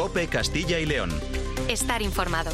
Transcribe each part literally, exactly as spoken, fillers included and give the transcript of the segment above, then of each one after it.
COPE Castilla y León. Estar informado.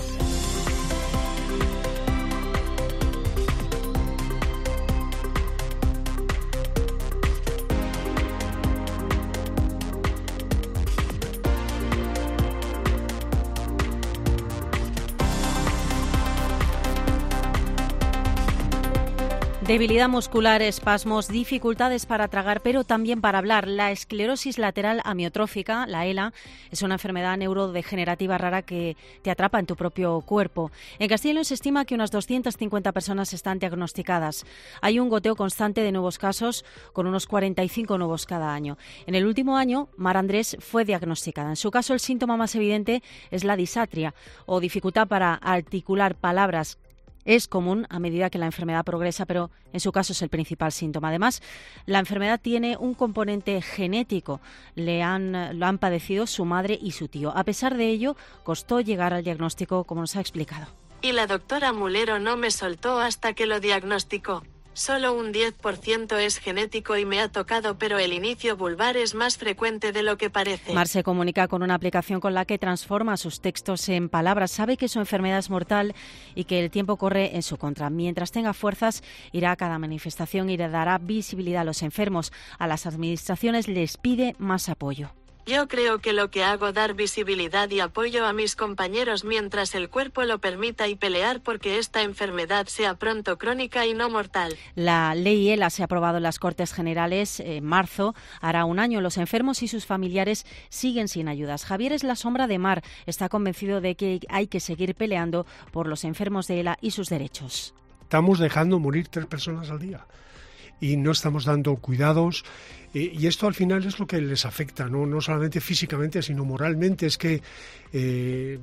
Debilidad muscular, espasmos, dificultades para tragar, pero también para hablar. La esclerosis lateral amiotrófica, la ELA, es una enfermedad neurodegenerativa rara que te atrapa en tu propio cuerpo. En Castilla y León se estima que unas doscientas cincuenta personas están diagnosticadas. Hay un goteo constante de nuevos casos, con unos cuarenta y cinco nuevos cada año. En el último año, Mar Andrés fue diagnosticada. En su caso, el síntoma más evidente es la disatria, o dificultad para articular palabras. Es común a medida que la enfermedad progresa, pero en su caso es el principal síntoma. Además, la enfermedad tiene un componente genético. Le han, lo han padecido su madre y su tío. A pesar de ello, costó llegar al diagnóstico, como nos ha explicado. Y la doctora Mulero no me soltó hasta que lo diagnosticó. Solo un diez por ciento es genético y me ha tocado, pero el inicio vulvar es más frecuente de lo que parece. Mar se comunica con una aplicación con la que transforma sus textos en palabras. Sabe que su enfermedad es mortal y que el tiempo corre en su contra. Mientras tenga fuerzas, irá a cada manifestación y le dará visibilidad a los enfermos. A las administraciones les pide más apoyo. Yo creo que lo que hago dar visibilidad y apoyo a mis compañeros mientras el cuerpo lo permita y pelear porque esta enfermedad sea pronto crónica y no mortal. La ley ELA se ha aprobado en las Cortes Generales en marzo. Hará un año. Los enfermos y sus familiares siguen sin ayudas. Javier es la sombra de Mar. Está convencido de que hay que seguir peleando por los enfermos de ELA y sus derechos. Estamos dejando morir tres personas al día y no estamos dando cuidados. Y esto al final es lo que les afecta, no, no solamente físicamente, sino moralmente. Es que eh,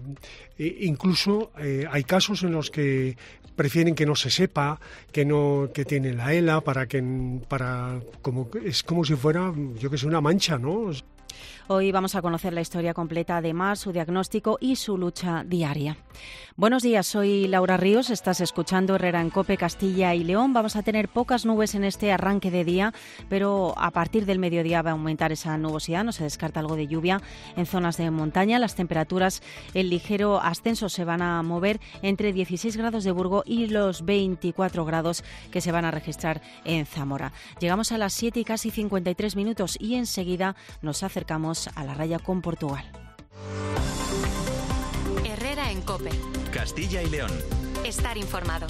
incluso eh, hay casos en los que prefieren que no se sepa que no que tiene la ELA para que para como es como si fuera, yo que sé, una mancha, ¿no? Hoy vamos a conocer la historia completa de Mar, su diagnóstico y su lucha diaria. Buenos días, soy Laura Ríos, estás escuchando Herrera en COPE Castilla y León. Vamos a tener pocas nubes en este arranque de día, pero a partir del mediodía va a aumentar esa nubosidad, no se descarta algo de lluvia en zonas de montaña. Las temperaturas en ligero ascenso se van a mover entre dieciséis grados de Burgo y los veinticuatro grados que se van a registrar en Zamora. Llegamos a las siete y casi cincuenta y tres minutos y enseguida nos acercamos a la raya con Portugal. Herrera en COPE. Castilla y León. Estar informado.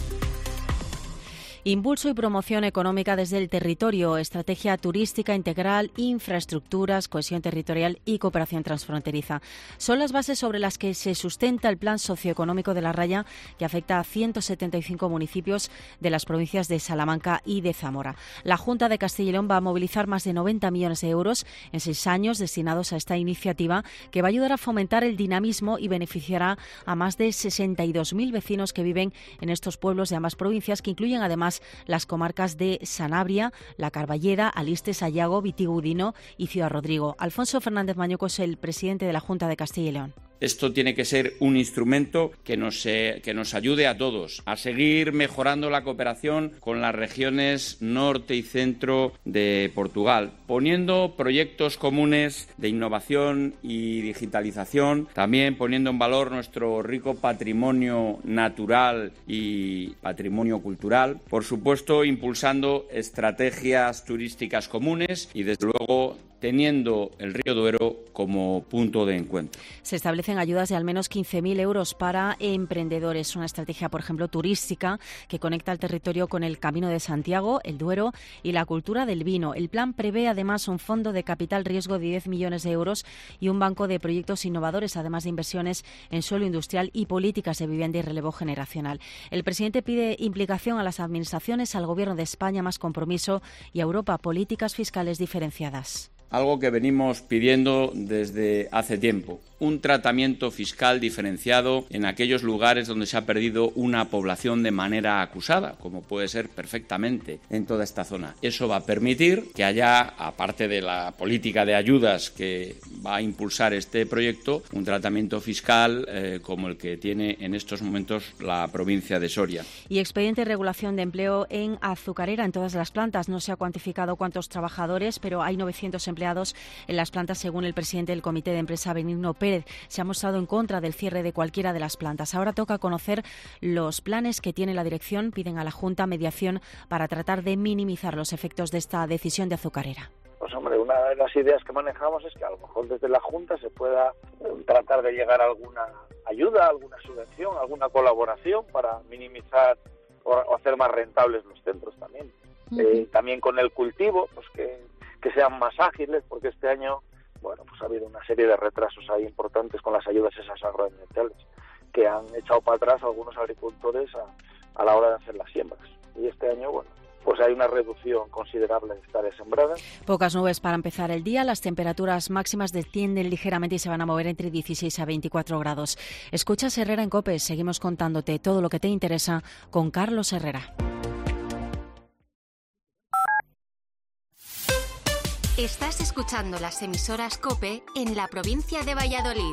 Impulso y promoción económica desde el territorio, estrategia turística integral, infraestructuras, cohesión territorial y cooperación transfronteriza. Son las bases sobre las que se sustenta el plan socioeconómico de la Raya, que afecta a ciento setenta y cinco municipios de las provincias de Salamanca y de Zamora. La Junta de Castilla y León va a movilizar más de noventa millones de euros en seis años destinados a esta iniciativa, que va a ayudar a fomentar el dinamismo y beneficiará a más de sesenta y dos mil vecinos que viven en estos pueblos de ambas provincias, que incluyen además las comarcas de Sanabria, La Carballeda, Aliste, Sayago, Vitigudino y Ciudad Rodrigo. Alfonso Fernández Mañuco es el presidente de la Junta de Castilla y León. Esto tiene que ser un instrumento que nos, eh, que nos ayude a todos a seguir mejorando la cooperación con las regiones norte y centro de Portugal, poniendo proyectos comunes de innovación y digitalización, también poniendo en valor nuestro rico patrimonio natural y patrimonio cultural, por supuesto impulsando estrategias turísticas comunes y desde luego teniendo el río Duero como punto de encuentro. Se establecen ayudas de al menos quince mil euros para emprendedores. Una estrategia, por ejemplo, turística que conecta el territorio con el Camino de Santiago, el Duero y la cultura del vino. El plan prevé además un fondo de capital riesgo de diez millones de euros y un banco de proyectos innovadores, además de inversiones en suelo industrial y políticas de vivienda y relevo generacional. El presidente pide implicación a las administraciones, al Gobierno de España, más compromiso y a Europa políticas fiscales diferenciadas. Algo que venimos pidiendo desde hace tiempo. Un tratamiento fiscal diferenciado en aquellos lugares donde se ha perdido una población de manera acusada, como puede ser perfectamente en toda esta zona. Eso va a permitir que haya, aparte de la política de ayudas que va a impulsar este proyecto, un tratamiento fiscal eh, como el que tiene en estos momentos la provincia de Soria. Y expediente de regulación de empleo en Azucarera, en todas las plantas. No se ha cuantificado cuántos trabajadores, pero hay novecientos empleados en las plantas, según el presidente del Comité de Empresa, Benigno Pérez. Pérez se ha mostrado en contra del cierre de cualquiera de las plantas. Ahora toca conocer los planes que tiene la dirección. Piden a la Junta mediación para tratar de minimizar los efectos de esta decisión de azucarera. Pues hombre, una de las ideas que manejamos es que a lo mejor desde la Junta se pueda tratar de llegar a alguna ayuda, alguna subvención, alguna colaboración para minimizar o hacer más rentables los centros también. Uh-huh. Eh, también con el cultivo, pues que, que sean más ágiles, porque este año, bueno, pues ha habido una serie de retrasos ahí importantes con las ayudas esas agroambientales que han echado para atrás a algunos agricultores a, a la hora de hacer las siembras. Y este año, bueno, pues hay una reducción considerable de hectáreas sembradas. Pocas nubes para empezar el día. Las temperaturas máximas descienden ligeramente y se van a mover entre dieciséis a veinticuatro grados. Escuchas Herrera en COPE. Seguimos contándote todo lo que te interesa con Carlos Herrera. Estás escuchando las emisoras COPE en la provincia de Valladolid.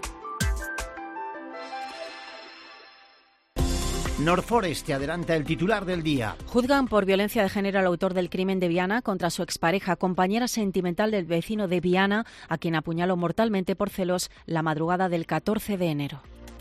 Norforest te adelanta el titular del día. Juzgan por violencia de género al autor del crimen de Viana contra su expareja, compañera sentimental del vecino de Viana, a quien apuñaló mortalmente por celos la madrugada del catorce de enero.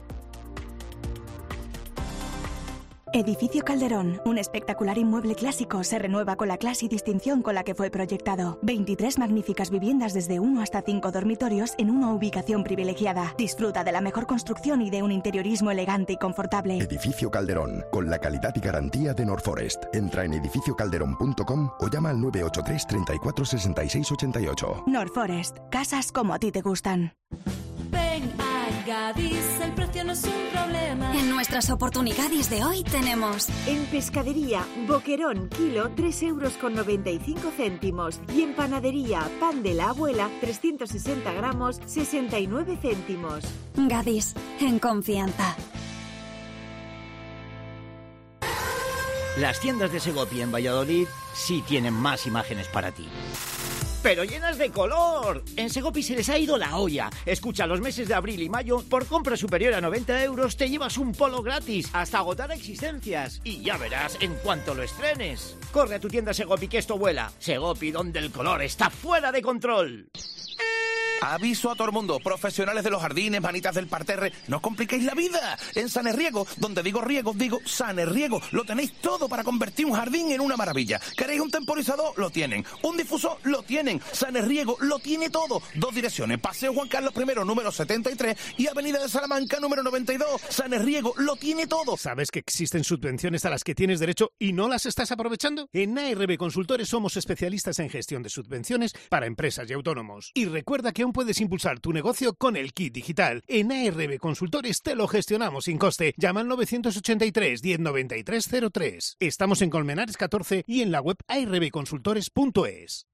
Edificio Calderón, un espectacular inmueble clásico, se renueva con la clase y distinción con la que fue proyectado. veintitrés magníficas viviendas desde uno hasta cinco dormitorios en una ubicación privilegiada. Disfruta de la mejor construcción y de un interiorismo elegante y confortable. Edificio Calderón, con la calidad y garantía de Norforest. Entra en edificio calderón punto com o llama al nueve ocho tres, treinta y cuatro, sesenta y seis, ochenta y ocho. Norforest, casas como a ti te gustan. Ven a Gadis, el precio no es un problema. En nuestras oportunidades de hoy tenemos... En pescadería, boquerón, kilo, tres euros con noventa y cinco céntimos. Y en panadería, pan de la abuela, trescientos sesenta gramos, sesenta y nueve céntimos. Gadis, en confianza. Las tiendas de Segopi en Valladolid sí tienen más imágenes para ti. ¡Pero llenas de color! En Segopi se les ha ido la olla. Escucha, los meses de abril y mayo, por compra superior a noventa euros, te llevas un polo gratis, hasta agotar existencias. Y ya verás en cuanto lo estrenes. Corre a tu tienda Segopi, que esto vuela. Segopi, donde el color está fuera de control. Aviso a todo el mundo, profesionales de los jardines, manitas del parterre, no os compliquéis la vida. En Sanerriego, donde digo riego, digo Sanerriego, lo tenéis todo para convertir un jardín en una maravilla. ¿Queréis un temporizador? Lo tienen. ¿Un difusor? Lo tienen. Sanerriego lo tiene todo. Dos direcciones, Paseo Juan Carlos primero, número setenta y tres y Avenida de Salamanca, número noventa y dos. Sanerriego lo tiene todo. ¿Sabes que existen subvenciones a las que tienes derecho y no las estás aprovechando? En A R B Consultores somos especialistas en gestión de subvenciones para empresas y autónomos. Y recuerda que aún puedes impulsar tu negocio con el kit digital. En A R B Consultores te lo gestionamos sin coste. Llama al nueve ochenta y tres, diez noventa y tres cero tres. Estamos en Colmenares catorce y en la web a r b consultores punto es.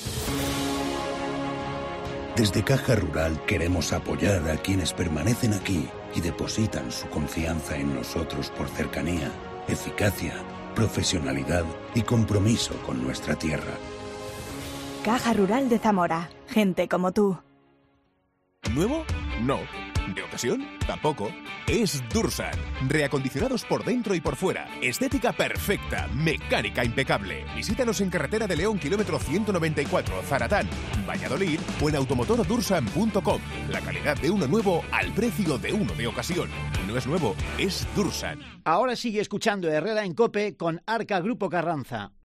Desde Caja Rural queremos apoyar a quienes permanecen aquí y depositan su confianza en nosotros por cercanía, eficacia, profesionalidad y compromiso con nuestra tierra. Caja Rural de Zamora. Gente como tú. ¿Nuevo? No. ¿De ocasión? Tampoco. Es Dursan. Reacondicionados por dentro y por fuera. Estética perfecta. Mecánica impecable. Visítanos en Carretera de León, kilómetro ciento noventa y cuatro, Zaratán, Valladolid, o en automotor dursan punto com. La calidad de uno nuevo al precio de uno de ocasión. No es nuevo, es Dursan. Ahora sigue escuchando Herrera en COPE con Arca Grupo Carranza.